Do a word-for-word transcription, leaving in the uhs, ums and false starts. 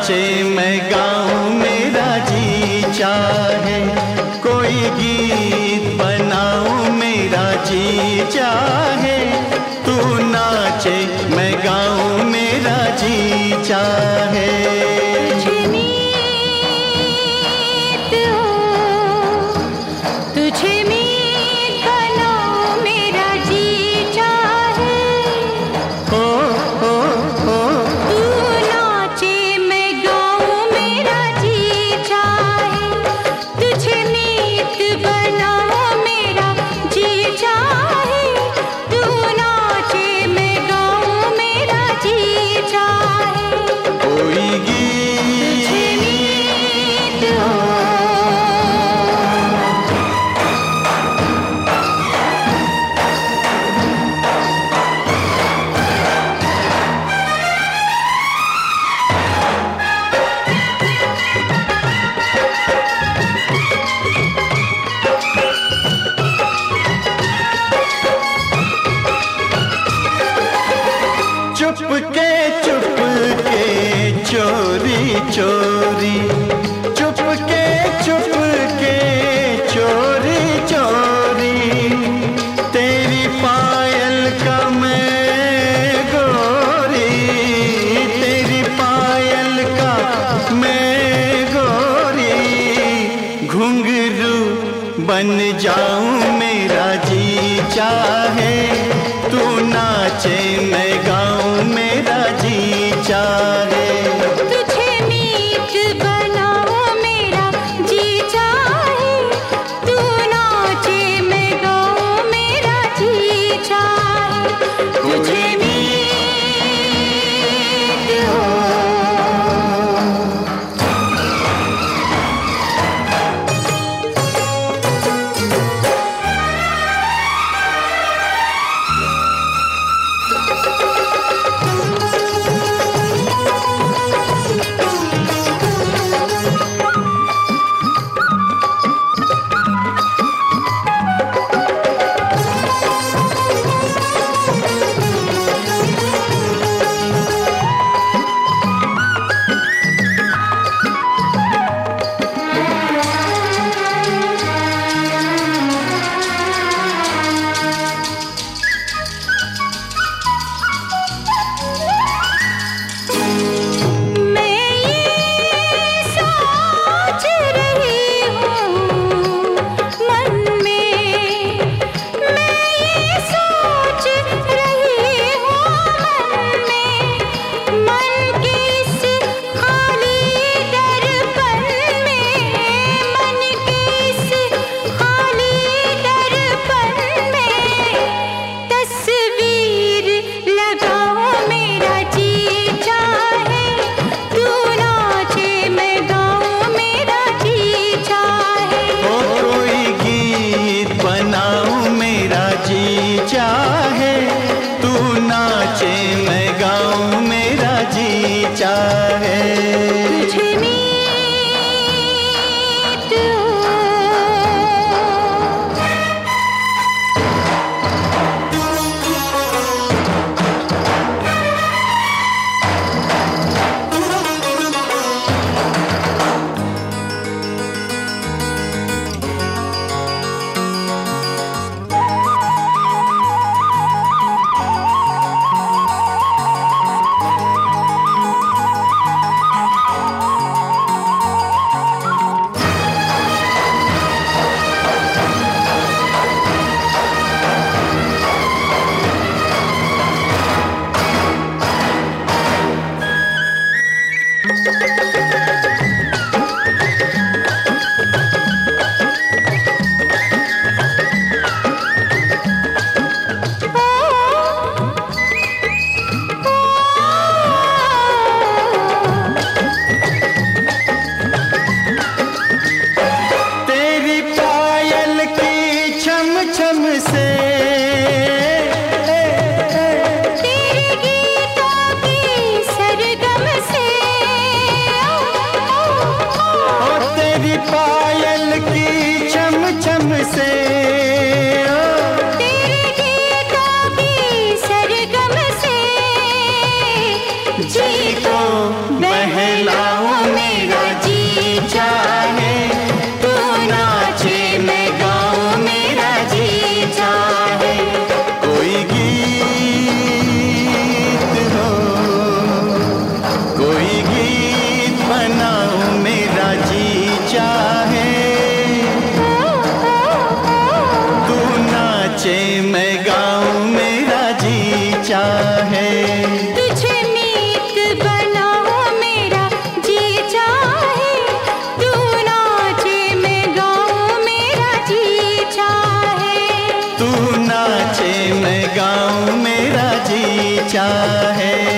नाचे मैं गाऊं मेरा जी चाहे, कोई गीत बनाऊं मेरा जी चाहे, तू नाचे मैं गाऊं मेरा जी चाहे। चुपके चुपके चोरी चोरी, चुपके चुपके चोरी चोरी, तेरी पायल का मैं गोरी, तेरी पायल का मैं गोरी, घुंघरू बन जाऊं मेरा जी चाहे, तू नाचे मैं गाऊं मेरा जी चाहे। तुझे मीत बनाऊं मेरा जी चाहे, तू नाचे मैं गाऊं मेरा जी चाहे। तुझे चाहे, तू नाचे मैं गाऊं मेरा जी चाहे। तुझे मीत नाचे मैं गाऊं मेरा जी चाहे।